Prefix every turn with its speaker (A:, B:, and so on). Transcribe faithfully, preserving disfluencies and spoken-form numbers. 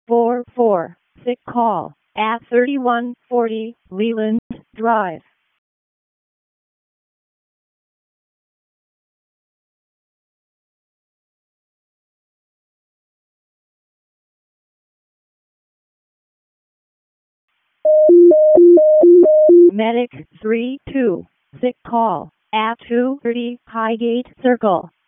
A: four four. Sick call at thirty-one forty Leland Drive. Medic three two. Sick call at two thirty Highgate Circle.